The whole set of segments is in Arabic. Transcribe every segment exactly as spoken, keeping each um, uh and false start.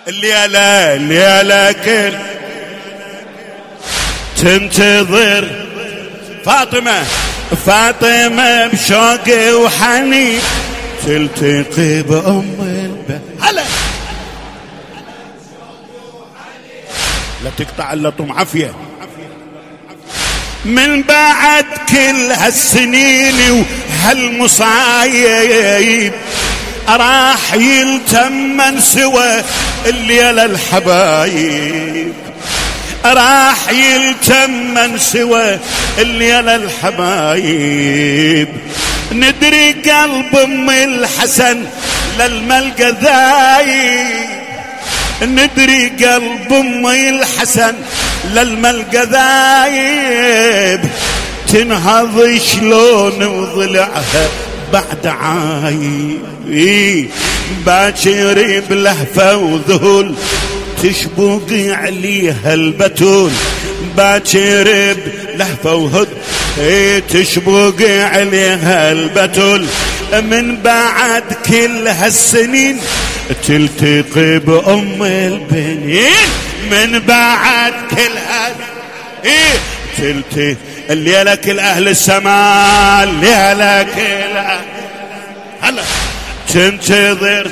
الليلة الليلة كل تنتظر فاطمة فاطمة بشوق وحنين تلتقي بأم البنين. هلا لا تقطع اللطم عافية. من بعد كل هالسنين وهالمصايب راح يلتمن سوى الليلة الحبايب راح يلتمن سوى الليلة الحبايب. ندري قلب ام الحسن للملقى ذايب ندري قلب ام الحسن للملقى ذايب. تنهض شلون وضلعها بعد عايب باكر بلهفة وذهول تشبق عليها البتول باكر بلهفة وهد تشبق عليها البتول. من بعد كل هالسنين تلتقي بأم البنين من بعد كل هال إيه تلتقي الليلة كل أهل السماء الليلة كل أهل هلا تنتظر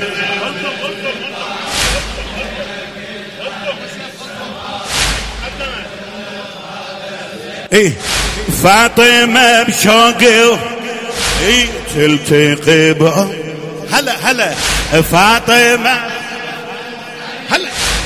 إيه فاطمة بشوقه إيه تلتقي بأم هلا هلا فاطمة هلا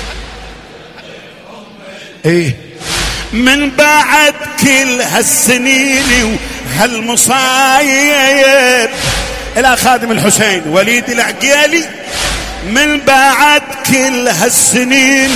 إيه من بعد كل هالسنين وهالمصايب. إلى خادم الحسين وليد العقيلي من بعد كل هالسنين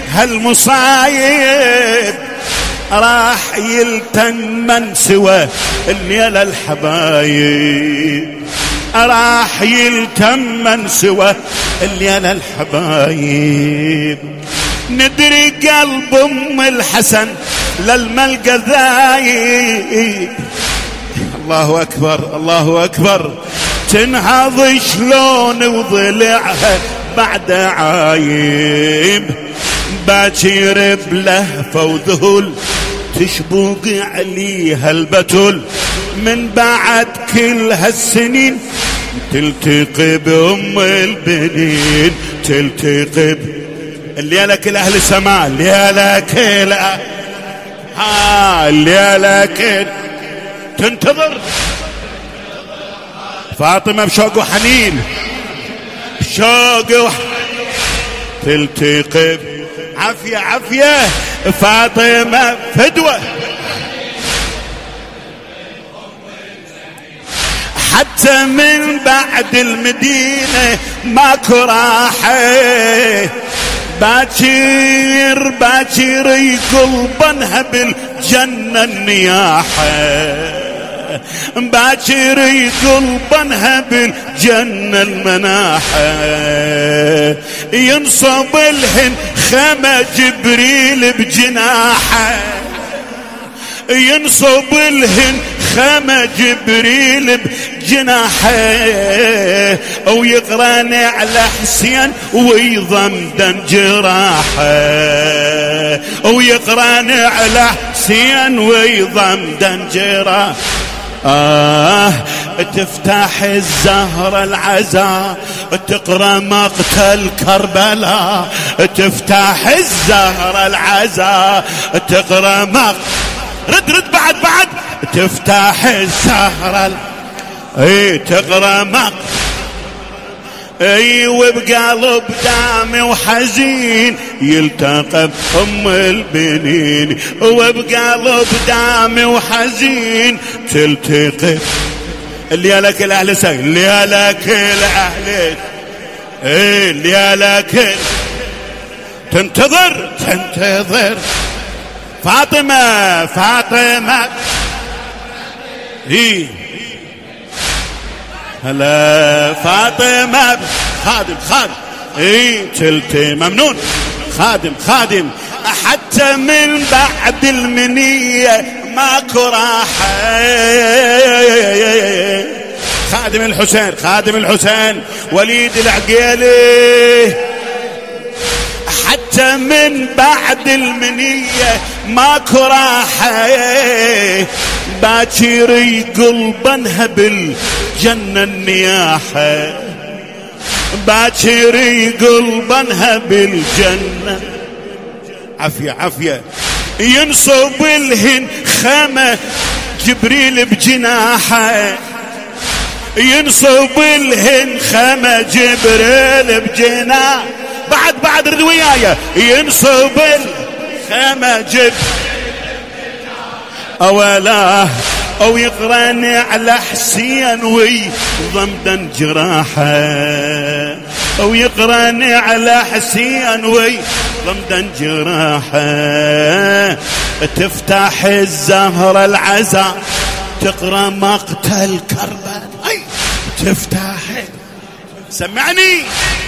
وهالمصايب راح يلتمن سوى الليلة الحبايب راح يلتمن سوى الليلة الحبايب. ندري قلب ام الحسن للملقى ذايب. الله اكبر الله اكبر. تنهض شلون وضلعها بعد عايب باكر بلهفة وذهول تشبق عليها البتول. من بعد كل هالسنين تلتقي بأم البنين تلتقي الليلة كل أهل السماء الليلة كل ها الليلة كل تنتظر فاطمة بشوق وحنين بشوق وحنين تلتقي عافية عافية فاطمة فدوة حتى من بعد المدينة ماكو راحة باكر باكر يقلبنها بالجنة النياحة باكر يقلبنها بالجنة المناحة. ينصب لهن خيمة جبريل بجناحه ينصب لهن خيمة جبريل بجناحه ويقرن على حسين ويضمدن جراحه ويقرن على حسين ويضمدن جراحه. آه تفتح الزهرة العزاء تقرأ مقتل كربلاء تفتح الزهرة العزاء تقرأ مقتل رد رد بعد بعد تفتح الزهرة اي تقرأ مقتل اي وبقلب دامي وحزين يلتقى بأم البنين وبقلب دامي وحزين تلتقي الليلة كل أهل سي الليلة كل أهل ايه الليلة كل تنتظر تنتظر فاطمة فاطمة ايه هلا فاطمة خادم خادم ايه تلتي ممنون خادم خادم. حتى من بعد المنية ماكو راحة خادم الحسين خادم الحسين وليد العقيلي حتى من بعد المنية ماكو راحة، باكر يقلبنها بالجنة النياحة، باكر يقلبنها بالجنة. عافية عافية. ينصب الهن خمة جبريل بجناحه، ينصب الهن خمة جبريل بجناح. بعد بعد رد وياي. ينصب الخمة جبريل أولاه أو يقرن على حسين ويضمدن جراحه، أو يقرن على حسين ويضمدن جراحه. تفتح الزهرة العزاء تقرأ مقتل كربلاء، أي تفتح سمعني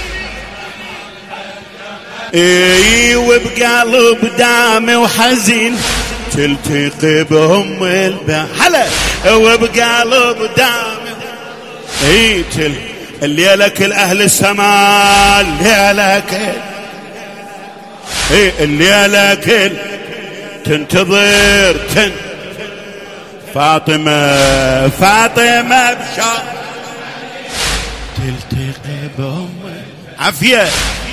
اي وبقلب دامي وحزين تلتقي بهم البا هلا، وبقلب دامي اي تل الليلة كل اهل السماء، الليلة كل اي الليلة كل تنتظر تن فاطمة فاطمة بشار تلتقي بهم. عافية.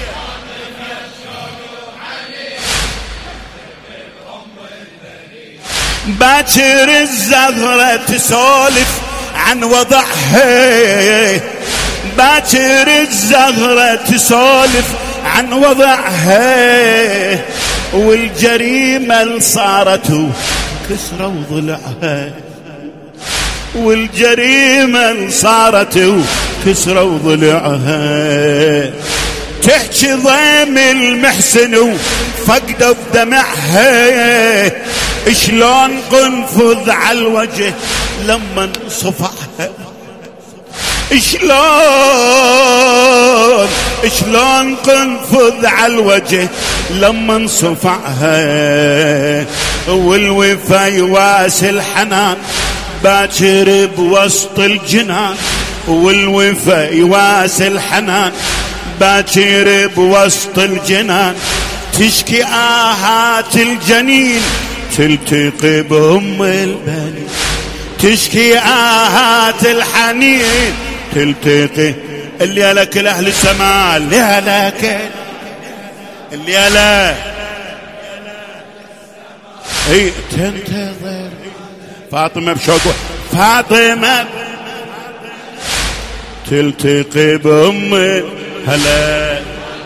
باكر الزهرة تسولف عن وضعها، باكر الزهرة تسولف عن وضعها، والجريمة اللي صارت كسروا ضلعها، والجريمة اللي صارت كسروا ضلعها. تحكي ضيم المحسن وفقدوا بدمعها، شلون قنفذ على الوجه لما صفعها، شلون شلون قنفذ على الوجه لما صفعها. والوفا يواسي الحنان باكر بوسط الجنان، والوفا يواسي الحنان باكر بوسط الجنان. تشكي آهات الجنين تلتقي بأم البنين، تشكي آهات الحنين تلتقي. الليلة كل أهل السماء، الليلة كل الليلة اي تنتظر فاطمة بشوق، فاطمة تلتقي بأم هلا.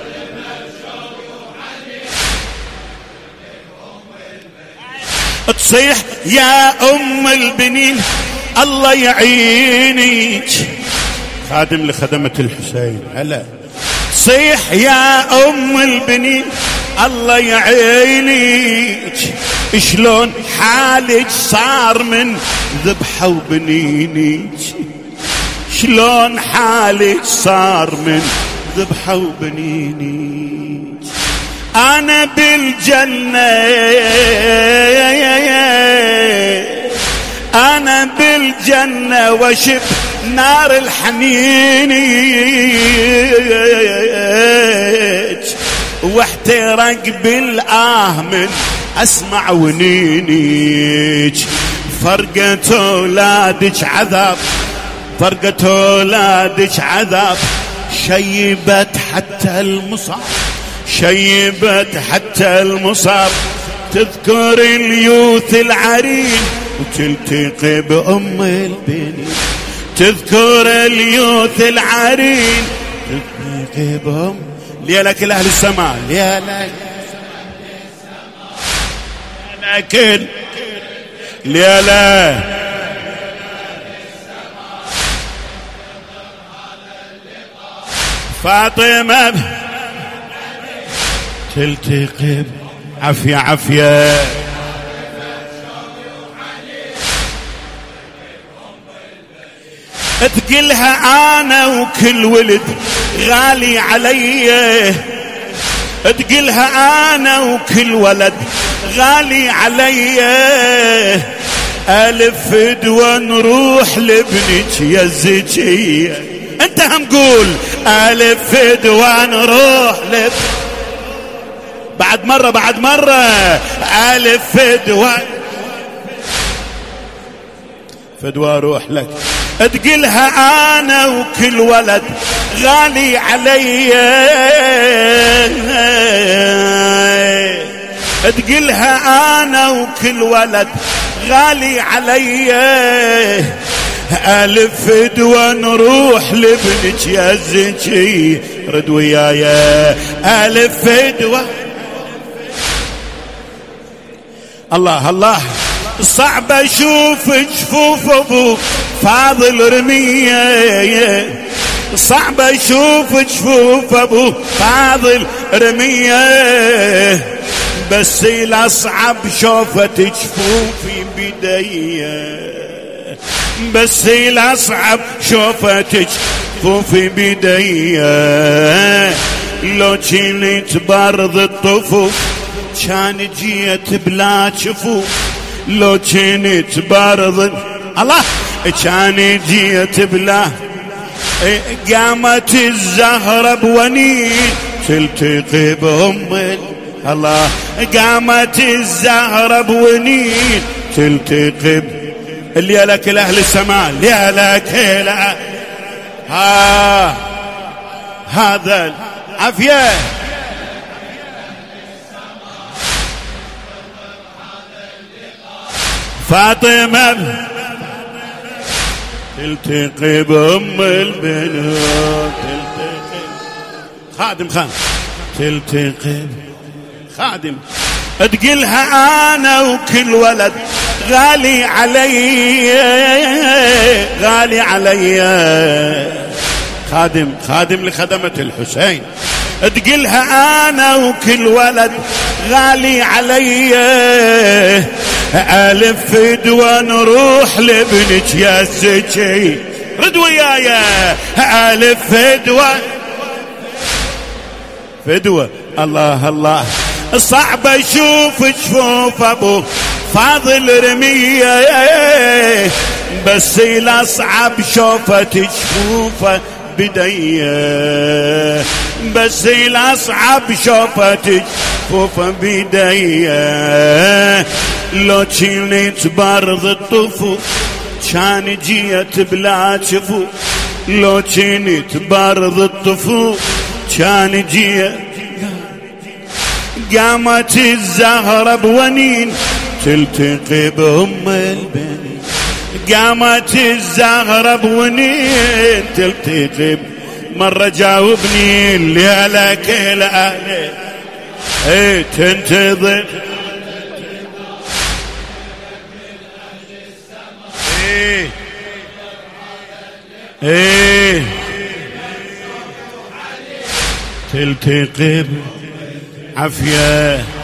تصيح يا أم البنين الله يعينك، خادم لخدمة الحسين هلا. تصيح يا أم البنين الله يعينك، شلون حالك صار من ذبحة وبنينك، شلون حالك صار من ذبحة وبنينك. أنا بالجنة أنا بالجنة وشب نار الحنين، واحترق بالآه من أسمع ونينك. فرقة أولادك عذاب، فرقة أولادك عذاب، شيبت حتى المصاب، شيبت حتى المصاب. تذكر اليوث العرين وتلتقي بأم البنين، تذكر اليوث العرين تلتقي بأم. ليلة كل أهل السماء، ليلة كل ليلة فاطمة تلتقي. عافية عافية. تقلها أنا وكل ولد غالي علي، تقلها أنا وكل ولد غالي علي. ألف فدوى نروح لابنك يا الزكية، انت هم قول ألف فدوى نروح لابنك. بعد مرة بعد مرة. ألف فدوة فدوة روح لك تقلها أنا وكل ولد غالي علي، تقلها أنا وكل ولد غالي علي. ألف فدوة نروح لابنك يا الزكي رد ويايا. ألف فدوة الله الله. صعب اشوف جفوف ابو فاضل رمية، صعب اشوف جفوف ابو فاضل رمية، بس الاصعب شوفة جفوفي بدية، بس الاصعب شوفة جفوفي بدية. لو كنت برض الطفوف كان جيت بلا شفوف، لو كنت برض الله كان جيت بلا. قامت الزهرة بونين تلتقي بهم الله، قامت الزهرة بونين تلتقي اللي لك الاهل السماء اللي لك لا. ها هذا عافية فاطمة تلتقي بأم البنات، تلتقي خادم خادم تلتقي خادم تقلها أنا وكل ولد غالي علي غالي علي. خادم خادم لخدمة الحسين تقلها أنا وكل ولد غالي علي. ألف فدوة نروح لابنك يا الزكي رد ويايا. ألف فدوة فدوة الله الله. صعب اشوف جفوف ابو فاضل رمية، بس الاصعب شوفة جفوفه بدية، بس الاصعب شوفة جفوفه بدية. لو كنت برض الطفوف كان جيت بلا شفوف، لو كنت برض الطفوف كان جيت. قامت الزهرة بونين تلتقي بهم البنين، قامت الزهرة بونين تلتقي. مرة جاوبني اللي لك الأهل ايه تنتظر ايه ايه تلتقي عافية